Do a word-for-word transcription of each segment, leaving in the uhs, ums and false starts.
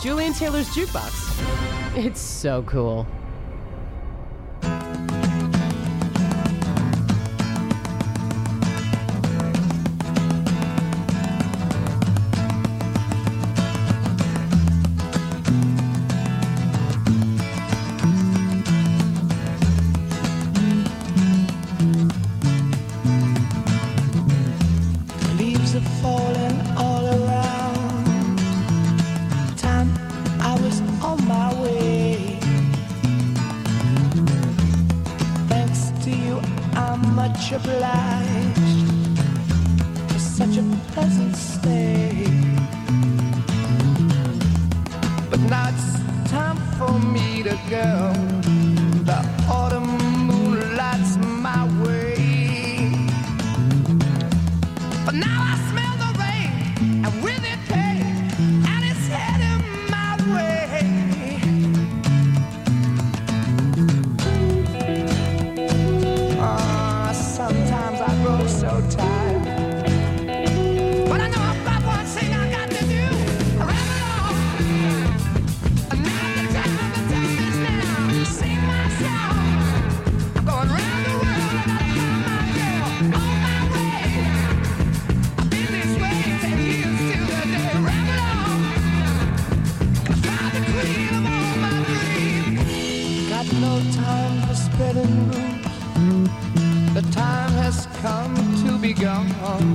Julian Taylor's Jukebox. It's so cool. Obliged for such a pleasant stay, but now it's time for me to go. The autumn moonlights my way, but now I smell the rain and with it pain, and it's heading my way. Sometimes I grow so tired, but I know I've got one thing I got to do. I rap it all. And now the time, the time is now. Sing my song. I'm going round the world. I gotta find my girl on my way. I've been this way ten years till the day. Rap it all. Gonna find the queen of all my dreams. Got no time for spreading rumors. The time has come to be gone.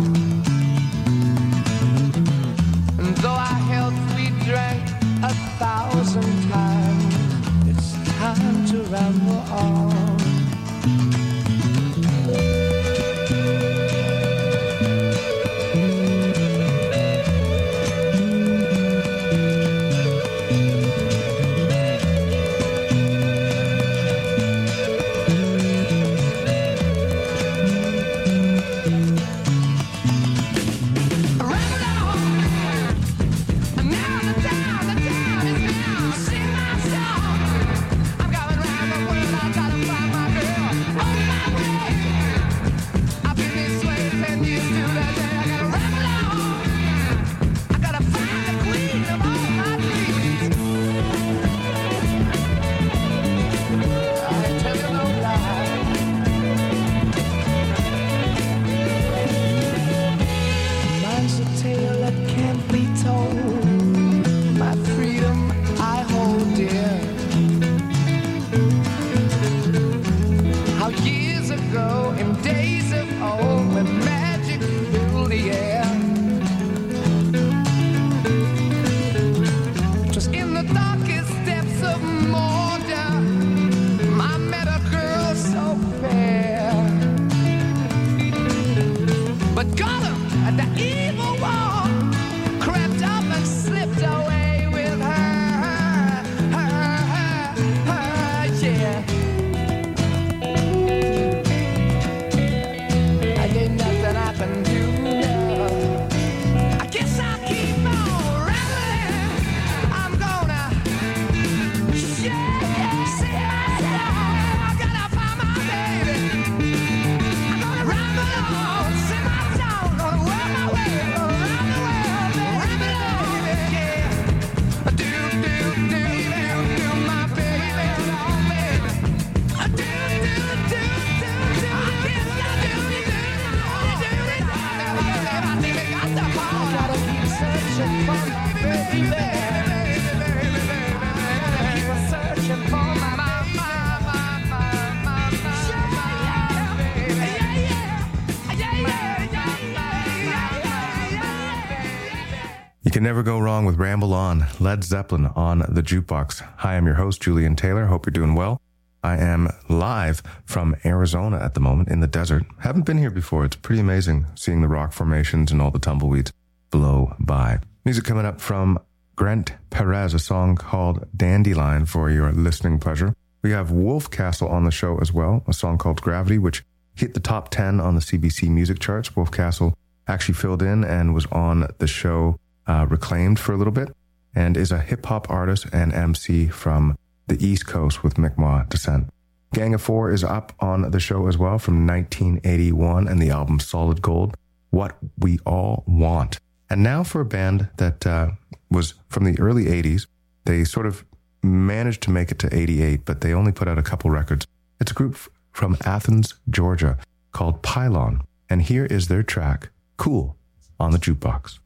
And though our health we drank a thousand times, it's time to ramble on. You can never go wrong with Ramble On, Led Zeppelin on the Jukebox. Hi, I'm your host, Julian Taylor. Hope you're doing well. I am live from Arizona at the moment in the desert. Haven't been here before. It's pretty amazing seeing the rock formations and all the tumbleweeds blow by. Music coming up from Grant Perez, a song called Dandelion for your listening pleasure. We have Wolf Castle on the show as well, a song called Gravity, which hit the top ten on the C B C music charts. Wolf Castle actually filled in and was on the show uh, Reclaimed for a little bit, and is a hip-hop artist and M C from the East Coast with Mi'kmaq descent. Gang of Four is up on the show as well from nineteen eighty-one and the album Solid Gold, What We All Want. And now for a band that uh, was from the early eighties, They sort of managed to make it to eighty-eight, but they only put out a couple records. It's a group from Athens, Georgia, called Pylon, and here is their track, Cool, on the Jukebox.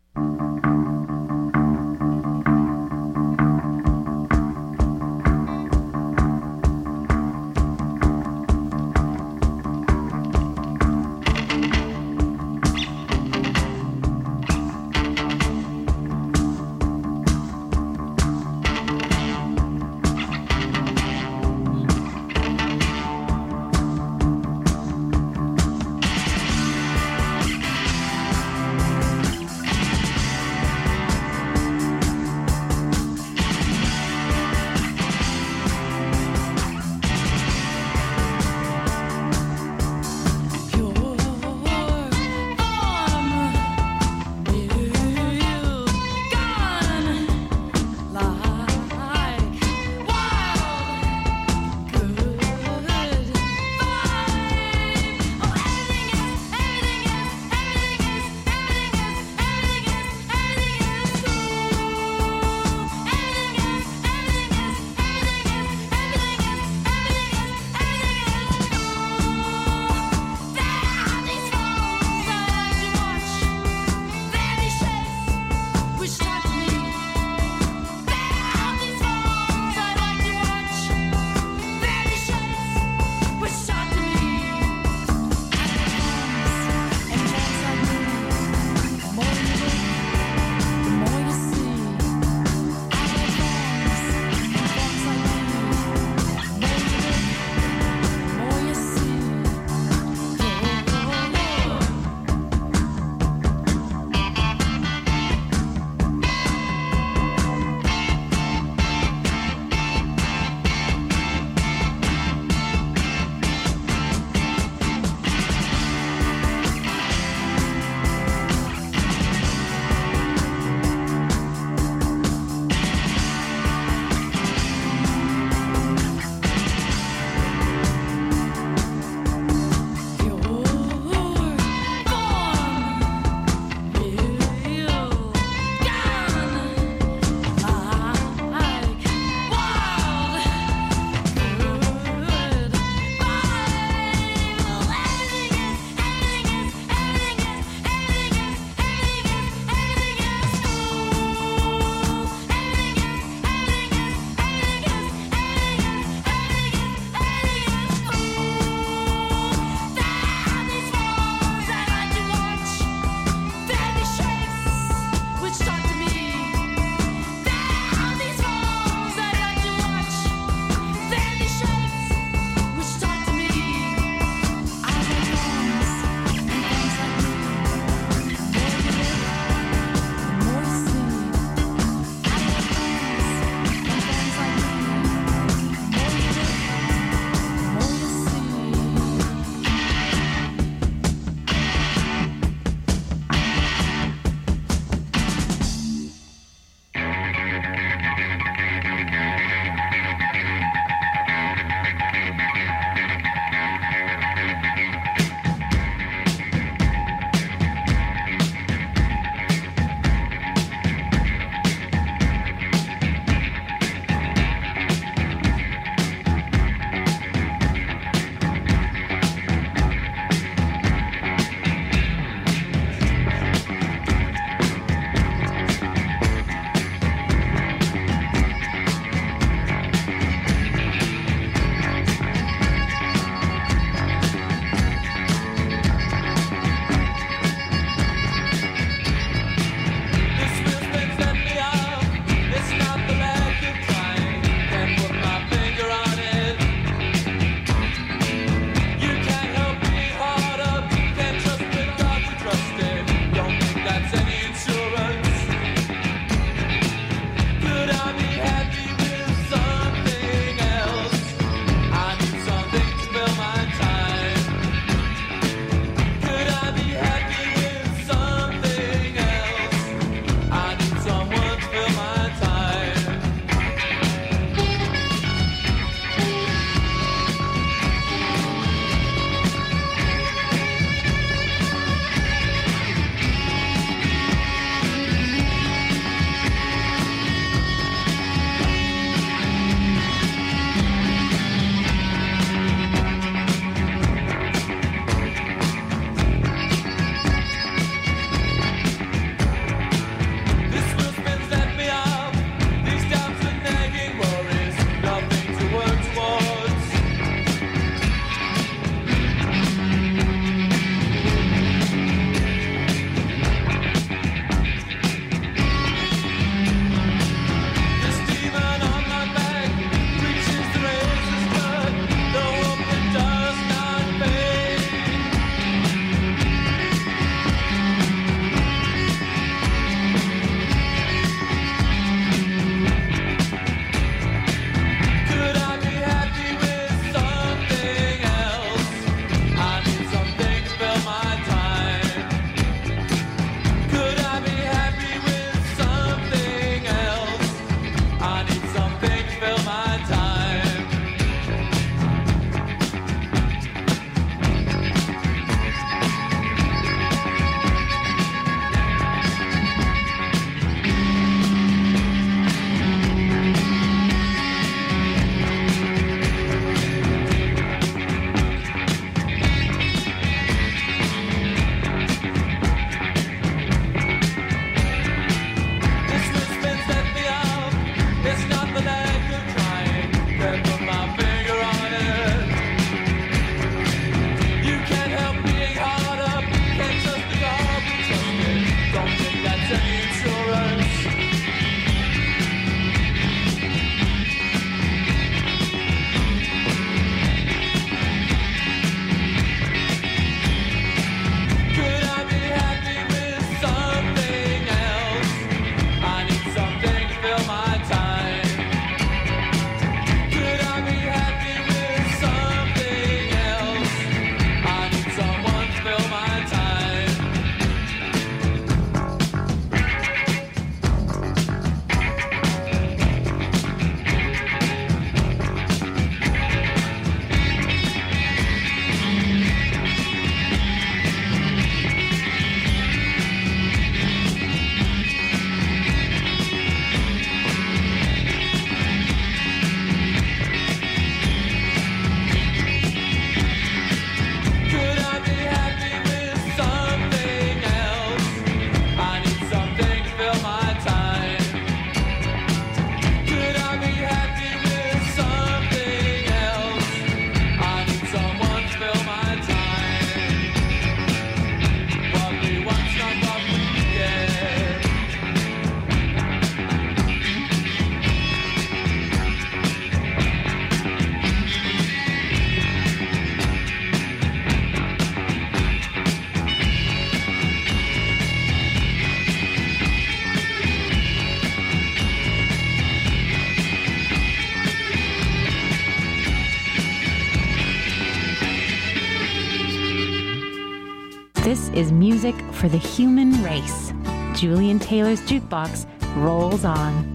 is music for the human race. Julian Taylor's Jukebox rolls on.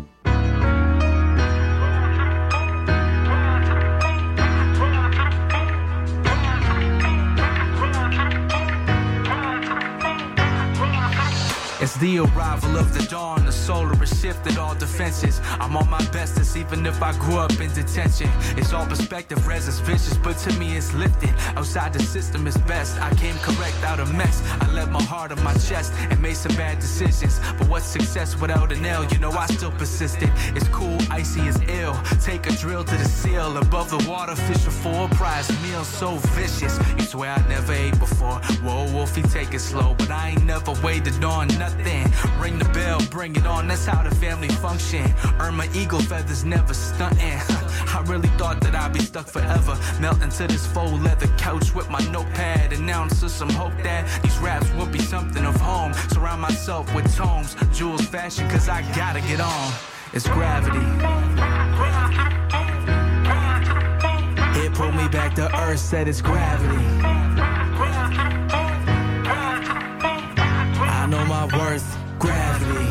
It's the arrival of the dawn, the solar has shifted all defenses. I'm on my bestest even if I grew up in detention. It's all perspective, res is vicious, but to me it's lifted. Outside the system is best, I came correct out of mess. I let my heart on my chest and made some bad decisions. But what's success without an L? You know I still persisted. It's cool, icy is ill. Take a drill to the seal, above the water fishing for a prize meal so vicious. You swear I never ate before. Whoa, Wolfie, take it slow, but I ain't never waited on nothing. Ring the bell, bring it on, that's how the family function. Earn my eagle feathers, never stunting. I really thought that I'd be stuck forever, melting to this faux leather couch with my notepad. Announcing some hope that these raps will be something of home. Surround myself with tomes, jewels, fashion, cause I gotta get on. It's gravity. It pulled me back to earth, said it's gravity. I know my worth, gravity.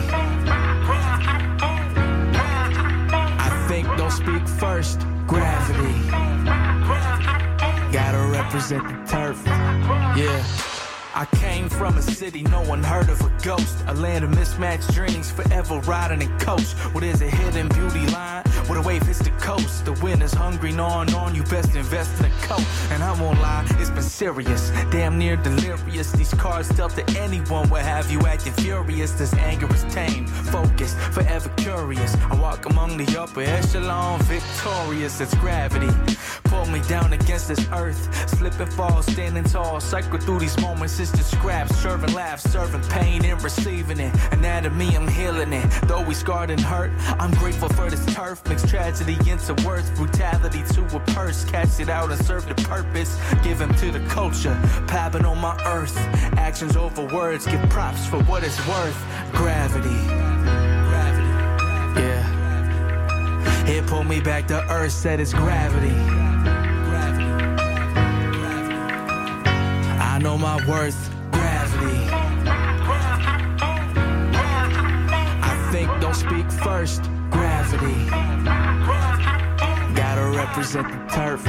I think, don't speak first, gravity. Gotta represent the turf, yeah. I came from a city no one heard of a ghost. A land of mismatched dreams, forever riding in coach. What is a hidden beauty line? Where the wave hits the coast. The wind is hungry, gnawing on you, best invest in a coat. And I won't lie, it's been serious, damn near delirious. These cards dealt to anyone will have you acting furious. This anger is tame, focused, forever curious. I walk among the upper echelon, victorious. It's gravity, pull me down against this earth. Slip and fall, standing tall, cycle through these moments. It's just scraps, serving laughs, serving pain and receiving it. Anatomy, I'm healing it. Though we scarred and hurt, I'm grateful for this turf. Mix tragedy into worth, brutality to a purse. Catch it out and serve the purpose. Give him to the culture, pabbing on my earth. Actions over words, give props for what it's worth. Gravity, gravity, yeah. It pulled me back to earth, said it's gravity. I know my worth, gravity. I think, don't speak first, gravity. Gotta represent the turf.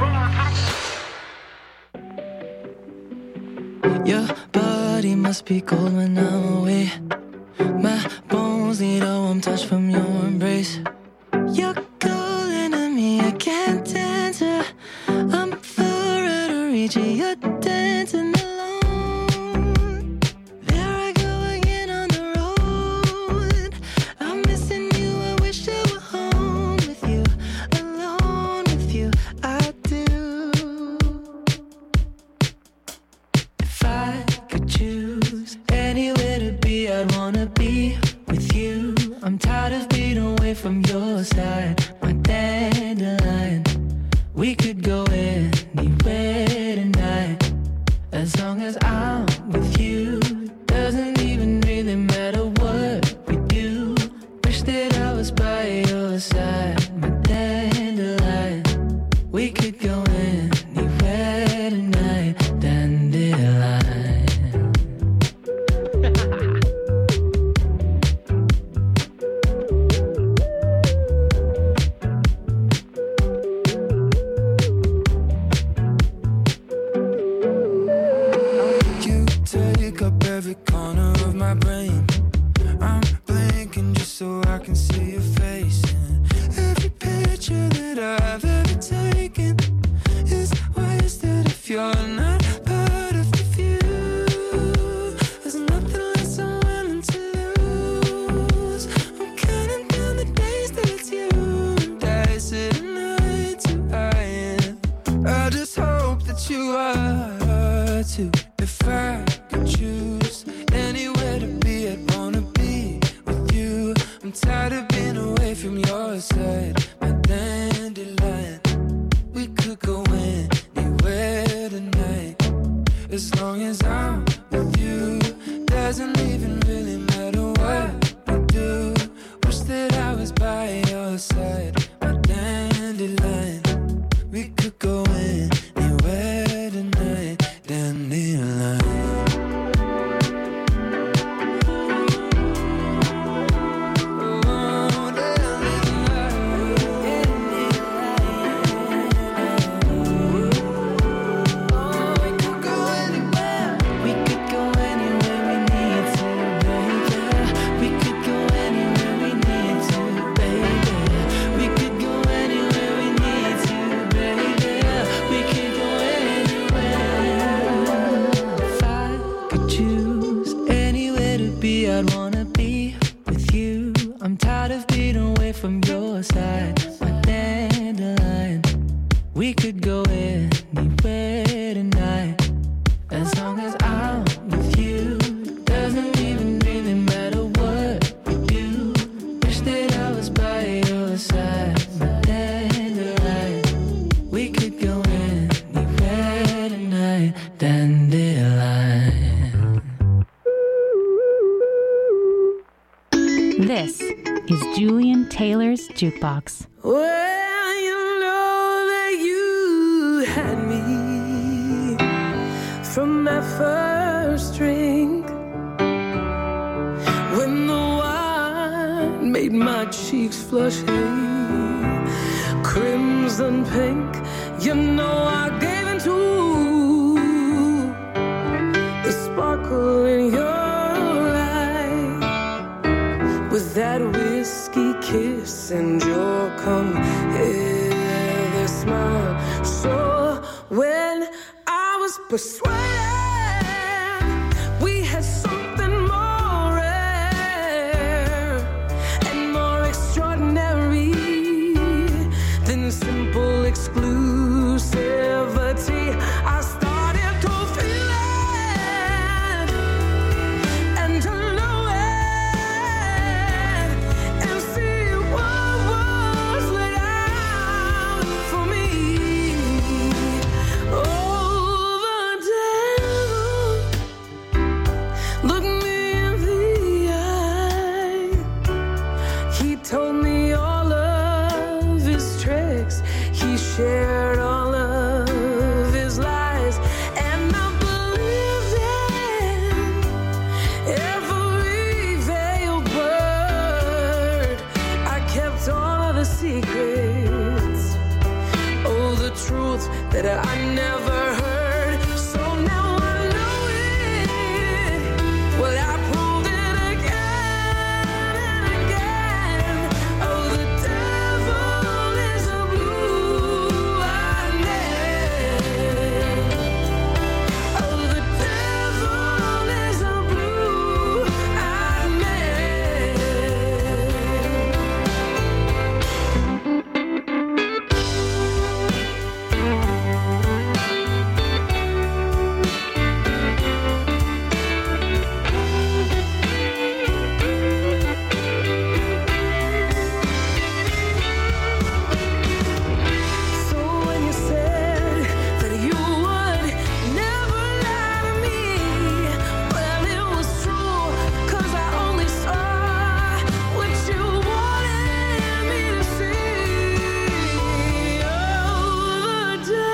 Your body must be cold when I'm away. My bones need a warm touch from your embrace. You're calling to me, I can't answer. I'm far out of reach, you're dancing alone. There I go again on the road. I'm missing you, I wish I were home with you, alone with you, I do. If I could choose anywhere to be, I'd wanna be with you. I'm tired of being away from your side, my dandelion. We could go anywhere tonight, as long as I'm with you. Doesn't even really matter what we do. Wish that I was by your side, my dandelion. We could go anywhere tonight, dandelion. Every corner of my brain, I'm blinking just so I can see your face. And every picture that I've ever taken is wasted if you're not part of the view. There's nothing less I'm willing to lose. I'm counting down the days that it's you and I sitting eye to eye. I just hope that you are too. If I could choose anywhere to be, I'd wanna be with you. I'm tired of being away from your side, my dandelion. We could go anywhere tonight, as long as I'm with you. Doesn't even really matter what I do. Wish that I was by your side, my dandelion. We could go anywhere tonight, dandelion. from your side, my dandelion. We could go anywhere tonight, as long as I'm with you. Doesn't even really matter what we do. Wish that I was by your side, my dandelion. We could go anywhere tonight, dandelion. This is Julian Taylor's Jukebox. Well, you know that you had me from that first drink, when the wine made my cheeks flush hey, crimson pink. You know I gave into the sparkle in your eye, with that whiskey kiss and your come hither smile. So when I was persuaded we had something more rare and more extraordinary than simple exclusivity, I started to feel it and to know it and see what was laid out for me. Oh, the devil looked me in the eye. He told me all of his tricks. He shared all of his lies, and I believed in every veiled word. I kept all of the secrets, oh, the truth that I never heard. So now I know it. Well, I proved it again and again. Oh, the devil is a blue-eyed man. Oh, the devil is a blue-eyed man. So when you said that you would never lie to me, well, it was true, 'cause I only saw what you wanted me to see. Oh, the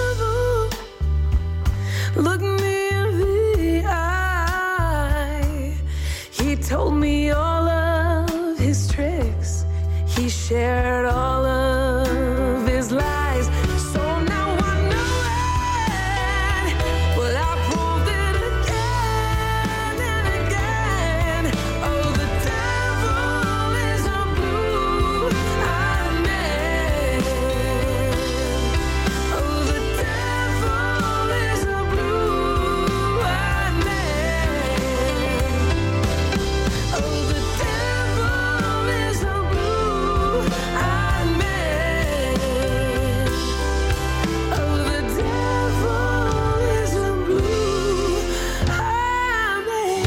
devil looked me in the eye. He told me all of his tricks. He shared all of his lies. So now I know it. Well, I proved it again and again. Oh, the devil is a blue-eyed man. Oh, the devil is a blue-eyed man. Oh, the devil is a blue-eyed man. Oh, the devil is a blue-eyed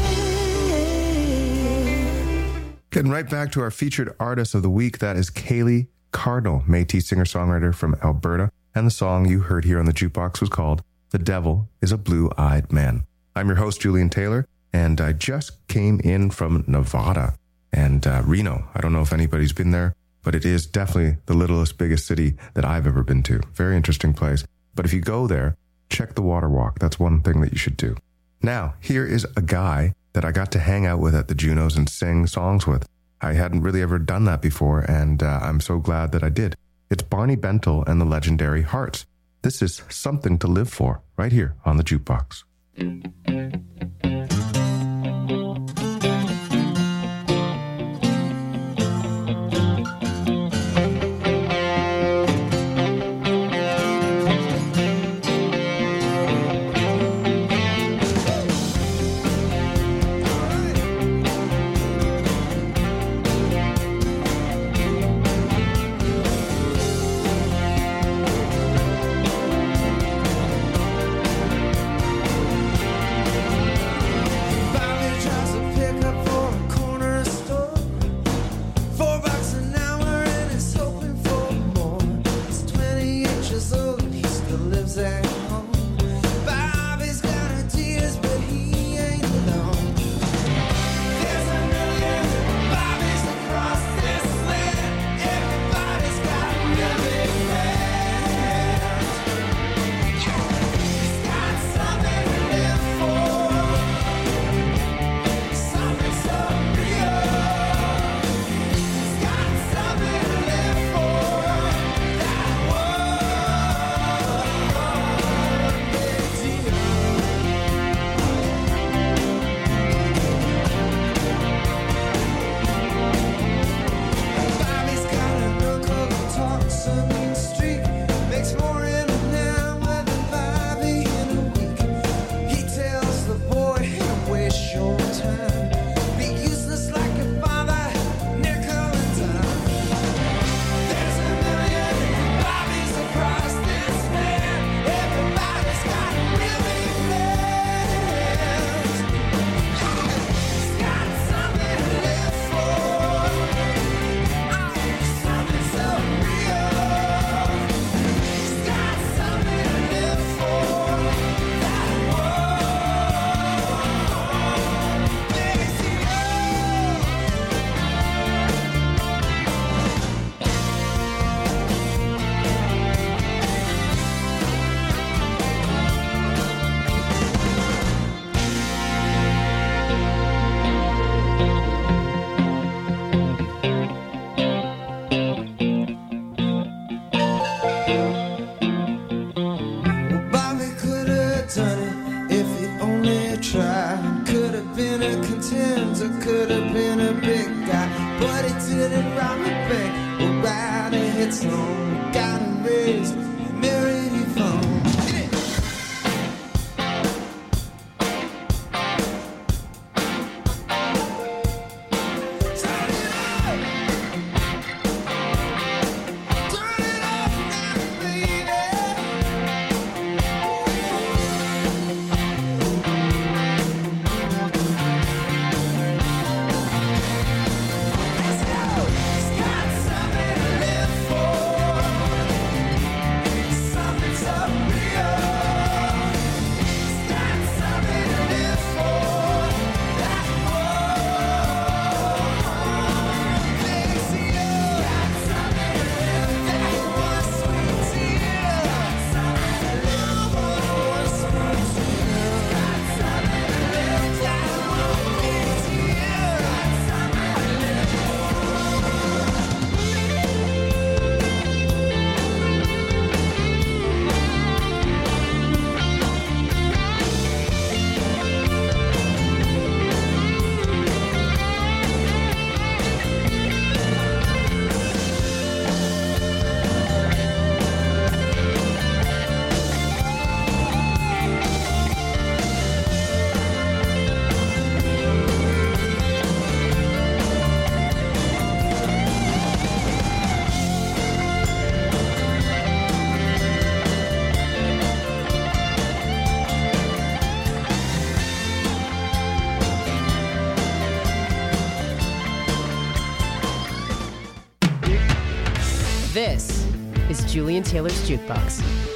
man. Getting right back to our featured artist of the week. That is Kaylee Cardinal, Métis singer-songwriter from Alberta. And the song you heard here on the Jukebox was called The Devil is a Blue-Eyed Man. I'm your host, Julian Taylor, and I just came in from Nevada and uh, Reno. I don't know if anybody's been there, but it is definitely the littlest, biggest city that I've ever been to. Very interesting place. But if you go there, check the water walk. That's one thing that you should do. Now, here is a guy that I got to hang out with at the Junos and sing songs with. I hadn't really ever done that before, and uh, I'm so glad that I did. It's Barney Bentel and the Legendary Hearts. This is Something to Live For, right here on the Jukebox. lights on. Gotta raise your merry phone. This is Julian Taylor's Jukebox.